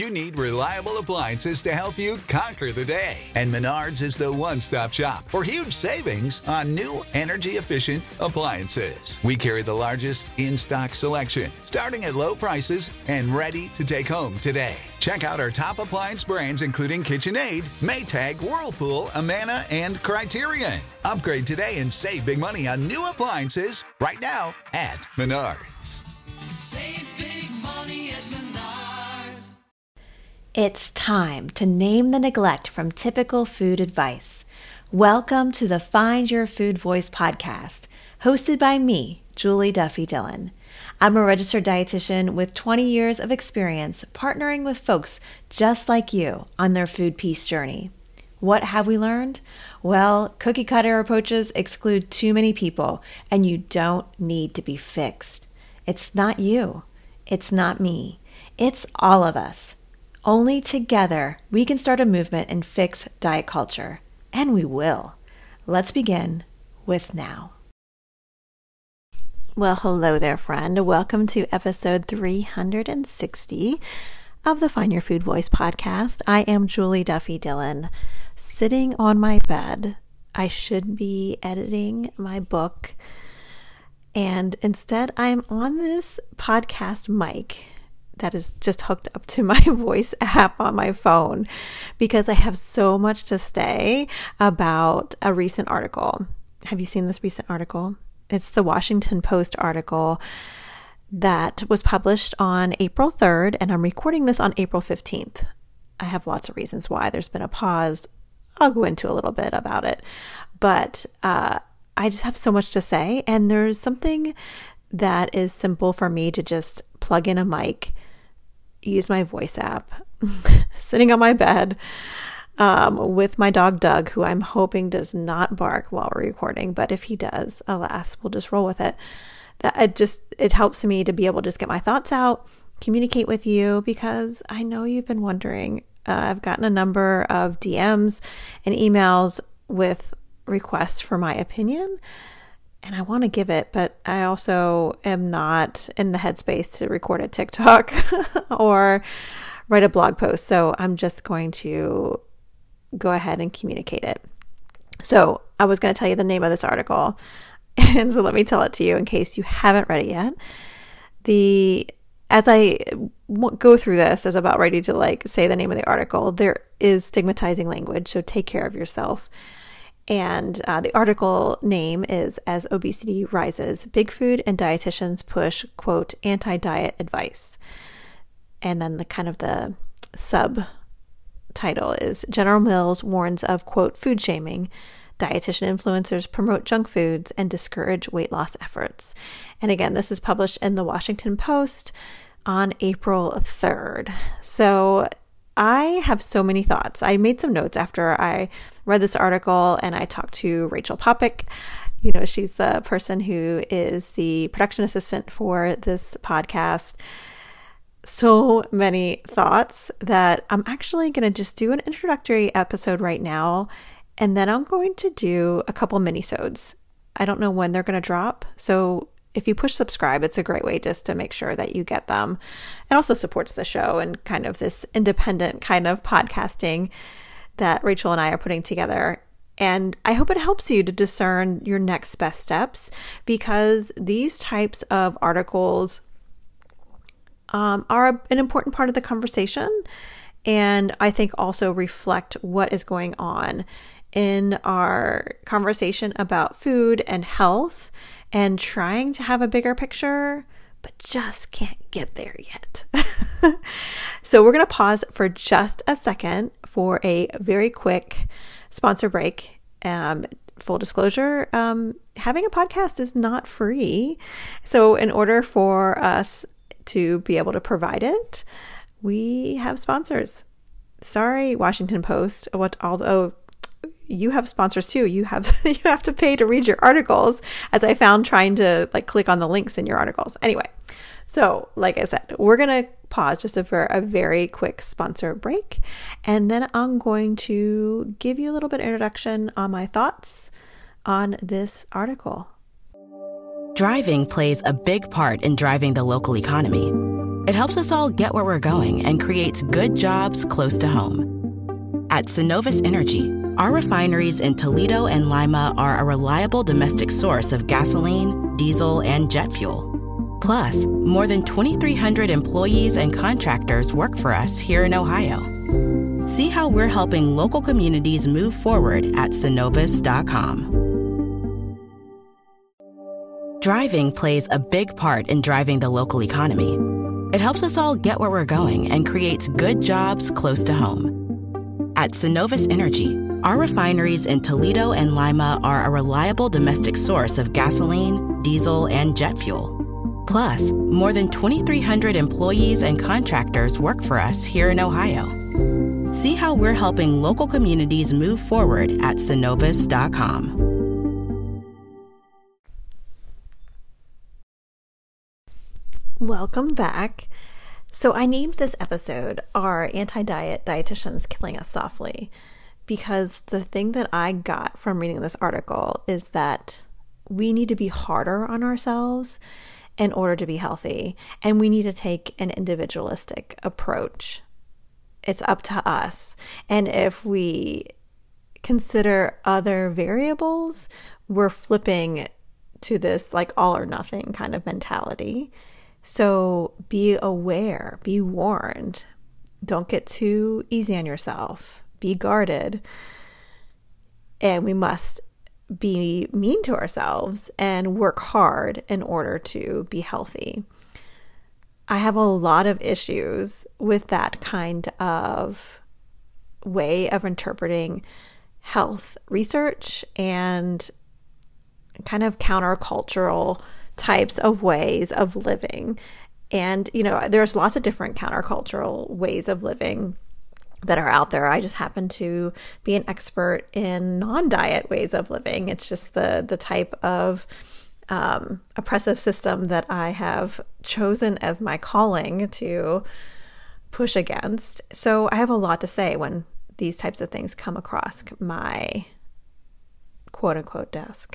You need reliable appliances to help you conquer the day. And Menards is the one-stop shop for huge savings on new energy-efficient appliances. We carry the largest in-stock selection, starting at low prices and ready to take home today. Check out our top appliance brands including KitchenAid, Maytag, Whirlpool, Amana, and Criterion. Upgrade today and save big money on new appliances right now at Menards. Save big money at Menards. It's time to name the neglect from typical food advice. Welcome to the Find Your Food Voice podcast, hosted by me, Julie Duffy Dillon. I'm a registered dietitian with 20 years of experience partnering with folks just like you on their food peace journey. What have we learned? Well, cookie cutter approaches exclude too many people, and you don't need to be fixed. It's not you. It's not me. It's all of us. Only together we can start a movement and fix diet culture. And we will. Let's begin with now. Well, hello there, friend. Welcome to episode 360 of the Find Your Food Voice podcast. I am Julie Duffy Dillon, sitting on my bed. I should be editing my book, and instead I'm on this podcast mic that is just hooked up to my voice app on my phone because I have so much to say about a recent article. Have you seen this recent article? It's the Washington Post article that was published on April 3rd, and I'm recording this on April 15th. I have lots of reasons why. There's been a pause. I'll go into a little bit about it, but I just have so much to say, and there's something that is simple for me to just plug in a mic, use my voice app, sitting on my bed with my dog Doug, who I'm hoping does not bark while we're recording, but if he does, alas, we'll just roll with it. It helps me to be able to just get my thoughts out, communicate with you, because I know you've been wondering. I've gotten a number of DMs and emails with requests for my opinion, and I want to give it, but I also am not in the headspace to record a TikTok or write a blog post. So I'm just going to go ahead and communicate it. So I was going to tell you the name of this article. And so let me tell it to you in case you haven't read it yet. As I go through this, as about ready to say the name of the article, there is stigmatizing language. So take care of yourself. And the article name is As Obesity Rises, Big Food and Dietitians Push, quote, Anti-Diet Advice. And then the subtitle is General Mills warns of, quote, food shaming. Dietitian influencers promote junk foods and discourage weight loss efforts. And again, this is published in the Washington Post on April 3rd. So I have so many thoughts. I made some notes after I read this article, and I talked to Rachel Popick. You know, she's the person who is the production assistant for this podcast. So many thoughts that I'm actually going to just do an introductory episode right now, and then I'm going to do a couple minisodes. I don't know when they're going to drop, so if you push subscribe, it's a great way just to make sure that you get them. It also supports the show and kind of this independent kind of podcasting that Rachel and I are putting together. And I hope it helps you to discern your next best steps, because these types of articles are an important part of the conversation, and I think also reflect what is going on in our conversation about food and health and trying to have a bigger picture, but just can't get there yet. So we're going to pause for just a second for a very quick sponsor break. Full disclosure, having a podcast is not free. So in order for us to be able to provide it, we have sponsors. Sorry, Washington Post, although you have sponsors too. You have to pay to read your articles, as I found trying to click on the links in your articles. Anyway, so like I said, we're going to pause just for a very quick sponsor break, and then I'm going to give you a little bit of introduction on my thoughts on this article. Driving plays a big part in driving the local economy. It helps us all get where we're going and creates good jobs close to home. At Synovus Energy, our refineries in Toledo and Lima are a reliable domestic source of gasoline, diesel, and jet fuel. Plus, more than 2,300 employees and contractors work for us here in Ohio. See how we're helping local communities move forward at Synovus.com. Driving plays a big part in driving the local economy. It helps us all get where we're going and creates good jobs close to home. At Synovus Energy, our refineries in Toledo and Lima are a reliable domestic source of gasoline, diesel, and jet fuel. Plus, more than 2,300 employees and contractors work for us here in Ohio. See how we're helping local communities move forward at Synovus.com. Welcome back. So I named this episode Are Anti-Diet Dietitians Killing Us Softly? Because the thing that I got from reading this article is that we need to be harder on ourselves in order to be healthy, and we need to take an individualistic approach. It's up to us. And if we consider other variables, we're flipping to this like all or nothing kind of mentality. So be aware, be warned. Don't get too easy on yourself. Be guarded. And we must be mean to ourselves and work hard in order to be healthy. I have a lot of issues with that kind of way of interpreting health research and kind of countercultural types of ways of living. And, there's lots of different countercultural ways of living that are out there. I just happen to be an expert in non-diet ways of living. It's just the type of oppressive system that I have chosen as my calling to push against. So I have a lot to say when these types of things come across my quote unquote desk.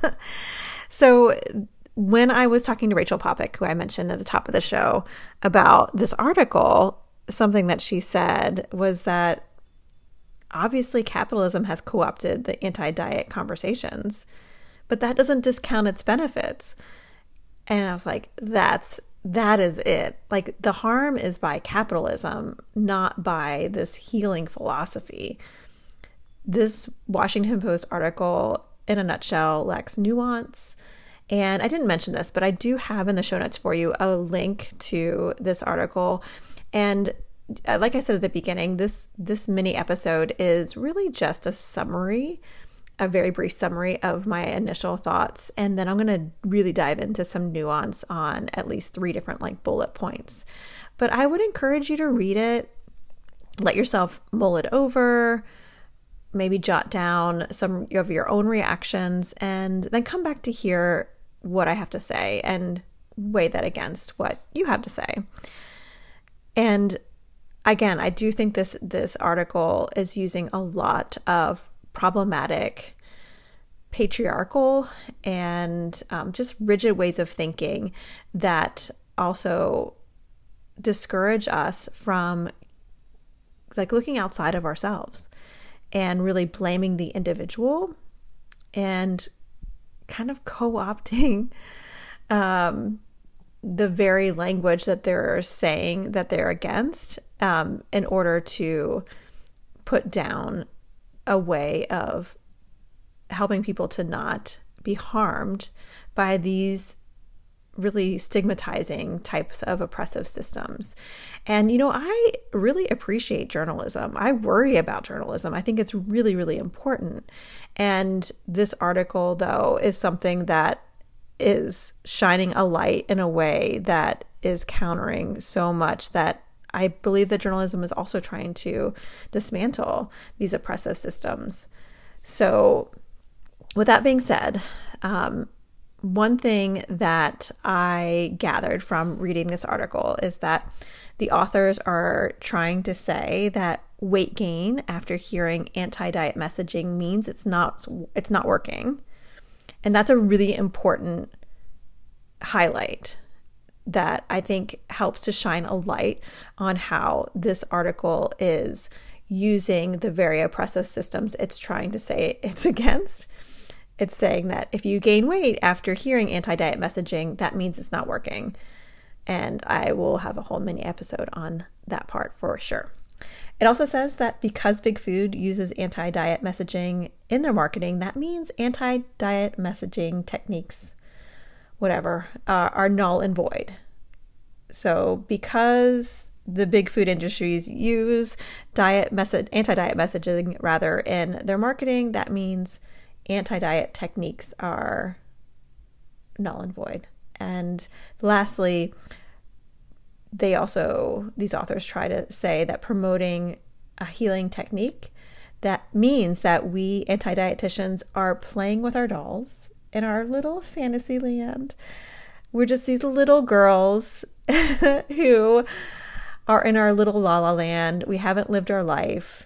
So when I was talking to Rachel Popick, who I mentioned at the top of the show, about this article, something that she said was that obviously capitalism has co-opted the anti-diet conversations, but that doesn't discount its benefits. And I was like, that is it. Like, the harm is by capitalism, not by this healing philosophy. This Washington Post article, in a nutshell, lacks nuance. And I didn't mention this, but I do have in the show notes for you a link to this article. And like I said at the beginning, this mini episode is really just a summary, a very brief summary of my initial thoughts. And then I'm going to really dive into some nuance on at least 3 different bullet points. But I would encourage you to read it, let yourself mull it over, maybe jot down some of your own reactions, and then come back to hear what I have to say and weigh that against what you have to say. And again, I do think this article is using a lot of problematic patriarchal and just rigid ways of thinking that also discourage us from looking outside of ourselves and really blaming the individual and kind of co-opting the very language that they're saying that they're against in order to put down a way of helping people to not be harmed by these really stigmatizing types of oppressive systems. And, I really appreciate journalism. I worry about journalism. I think it's really, really important. And this article, though, is something that is shining a light in a way that is countering so much that I believe that journalism is also trying to dismantle these oppressive systems. So with that being said, one thing that I gathered from reading this article is that the authors are trying to say that weight gain after hearing anti-diet messaging means it's not working. And that's a really important highlight. that I think helps to shine a light on how this article is using the very oppressive systems it's trying to say it's against. It's saying that if you gain weight after hearing anti-diet messaging, that means it's not working. And I will have a whole mini episode on that part for sure. It also says that because Big Food uses anti-diet messaging in their marketing, that means anti-diet messaging techniques, whatever, are null and void. So because the big food industries use anti-diet messaging rather in their marketing, that means anti-diet techniques are null and void. And lastly, these authors try to say that promoting a healing technique, that means that we anti-dietitians are playing with our dolls in our little fantasy land. We're just these little girls who are in our little la-la land. We haven't lived our life.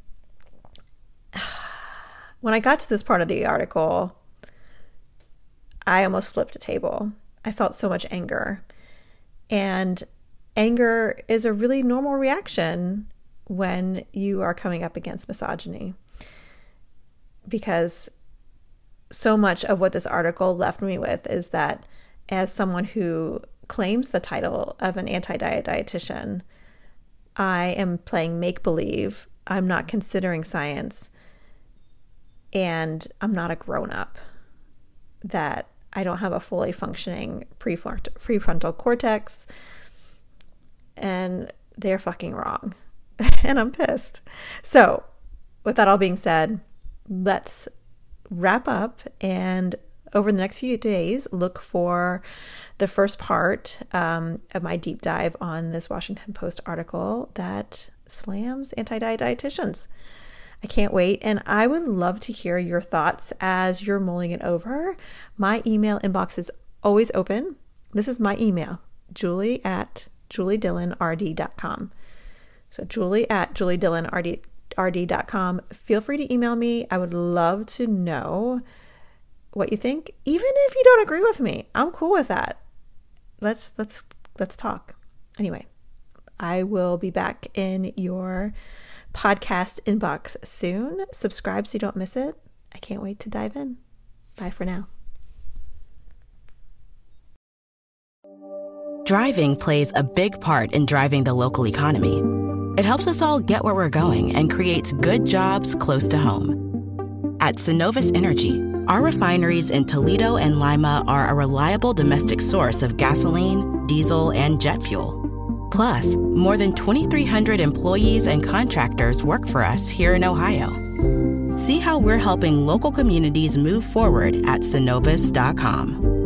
When I got to this part of the article, I almost flipped a table. I felt so much anger. And anger is a really normal reaction when you are coming up against misogyny. Because so much of what this article left me with is that as someone who claims the title of an anti-diet dietitian, I am playing make-believe. I'm not considering science. And I'm not a grown-up. That I don't have a fully functioning prefrontal cortex. And they're fucking wrong. And I'm pissed. So, with that all being said, let's wrap up and over the next few days, look for the first part of my deep dive on this Washington Post article that slams anti-diet dietitians. I can't wait, and I would love to hear your thoughts as you're mulling it over. My email inbox is always open. This is my email, julie@juliedillonrd.com. So julie@juliedillonrd.com. Feel free to email me. I would love to know what you think, even if you don't agree with me. I'm cool with that. Let's talk. Anyway, I will be back in your podcast inbox soon. Subscribe so you don't miss it. I can't wait to dive in. Bye for now. Driving plays a big part in driving the local economy. It helps us all get where we're going and creates good jobs close to home. At Synovus Energy, our refineries in Toledo and Lima are a reliable domestic source of gasoline, diesel, and jet fuel. Plus, more than 2,300 employees and contractors work for us here in Ohio. See how we're helping local communities move forward at Synovus.com.